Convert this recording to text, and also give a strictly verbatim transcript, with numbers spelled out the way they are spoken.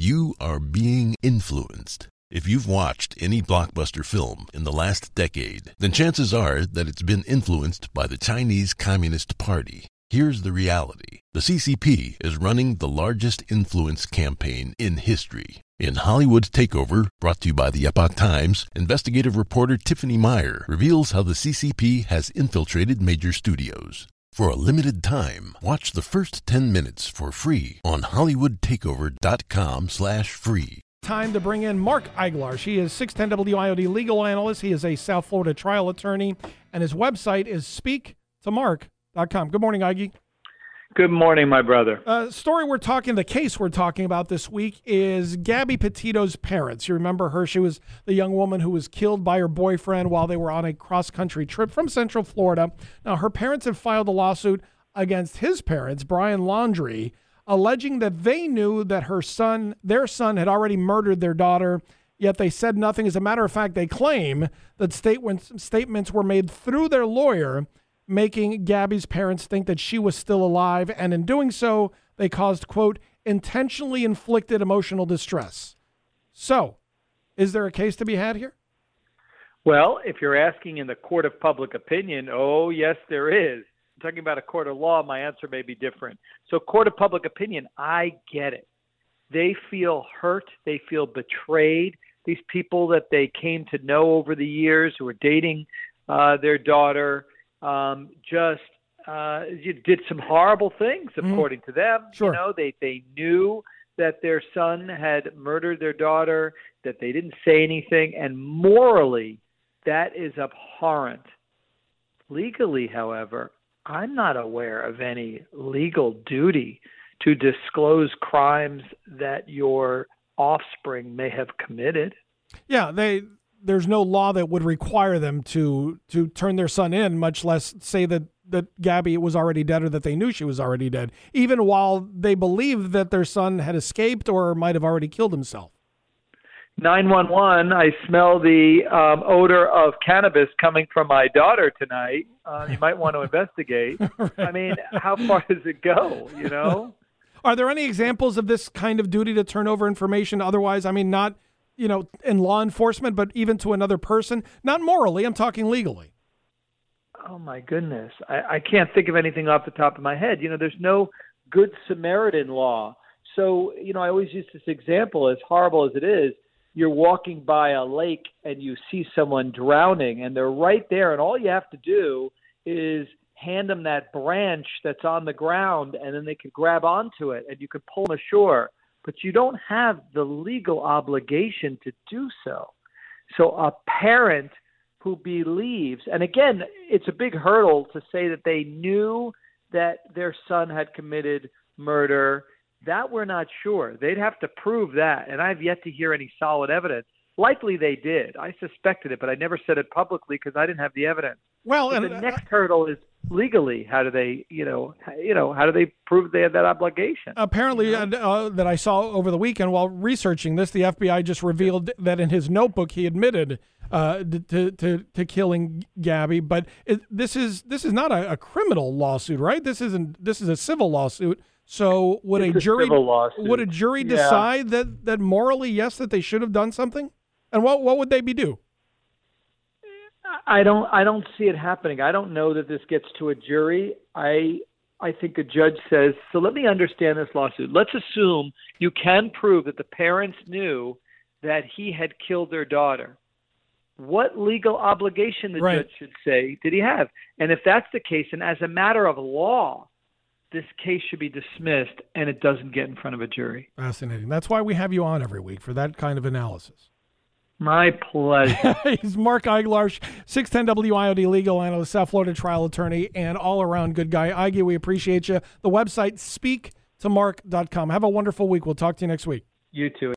You are being influenced. If you've watched any blockbuster film in the last decade, then chances are that it's been influenced by the Chinese Communist Party. Here's the reality. The C C P is running the largest influence campaign in history. In Hollywood Takeover, brought to you by the Epoch Times, investigative reporter Tiffany Meyer reveals how the C C P has infiltrated major studios. For a limited time, watch the first ten minutes for free on hollywoodtakeover.com slash free. Time to bring in Mark Eiglarsh. He is six ten W I O D legal analyst. He is a South Florida trial attorney, and his website is speak to mark dot com. Good morning, Iggy. Good morning, my brother. Uh, story we're talking, the case we're talking about this week is Gabby Petito's parents. You remember her? She was the young woman who was killed by her boyfriend while they were on a cross-country trip from Central Florida. Now, her parents have filed a lawsuit against his parents, Brian Laundrie, alleging that they knew that her son, their son, had already murdered their daughter, yet they said nothing. As a matter of fact, they claim that statements, statements were made through their lawyer, making Gabby's parents think that she was still alive, and in doing so, they caused, quote, intentionally inflicted emotional distress. So, is there a case to be had here? Well, if you're asking in the court of public opinion, oh, yes, there is. I'm talking about a court of law, my answer may be different. So court of public opinion, I get it. They feel hurt. They feel betrayed. These people that they came to know over the years who were dating uh, their daughter um, just uh, did some horrible things, according mm. to them. Sure. You know, they, they knew that their son had murdered their daughter, that they didn't say anything, and morally, that is abhorrent. Legally, however, I'm not aware of any legal duty to disclose crimes that your offspring may have committed. Yeah, they there's no law that would require them to to turn their son in, much less say that, that Gabby was already dead or that they knew she was already dead, even while they believed that their son had escaped or might have already killed himself. nine one one, I smell the um, odor of cannabis coming from my daughter tonight. Uh, you might want to investigate. Right. I mean, how far does it go, you know? Are there any examples of this kind of duty to turn over information otherwise? I mean, not, you know, in law enforcement, but even to another person? Not morally, I'm talking legally. Oh, my goodness. I, I can't think of anything off the top of my head. You know, there's no good Samaritan law. So, you know, I always use this example, as horrible as it is. You're walking by a lake and you see someone drowning and they're right there, and all you have to do is hand them that branch that's on the ground, and then they can grab onto it and you can pull them ashore. But you don't have the legal obligation to do so. So a parent who believes, and again, it's a big hurdle to say that they knew that their son had committed murder. That we're not sure. They'd have to prove that, and I've yet to hear any solid evidence. Likely they did. I suspected it, but I never said it publicly because I didn't have the evidence. Well, but and the next uh, hurdle is legally. How do they, you know, you know, how do they prove they have that obligation? Apparently, you know? uh, that I saw over the weekend while researching this, the F B I just revealed that in his notebook he admitted uh, to to to killing Gabby. But it, this is this is not a, a criminal lawsuit, right? This isn't. This is a civil lawsuit. So would it's a jury a would a jury yeah. decide that, that morally, yes, that they should have done something? And what what would they be do? I don't I don't see it happening. I don't know that this gets to a jury. I I think a judge says, so let me understand this lawsuit. Let's assume you can prove that the parents knew that he had killed their daughter. What legal obligation, the right. judge should say, did he have? And if that's the case, and as a matter of law, this case should be dismissed and it doesn't get in front of a jury. Fascinating. That's why we have you on every week, for that kind of analysis. My pleasure. He's Mark Eiglarsh, six ten W I O D legal analyst, South Florida trial attorney, and all-around good guy. Iggy, we appreciate you. The website, speak to mark dot com. Have a wonderful week. We'll talk to you next week. You too.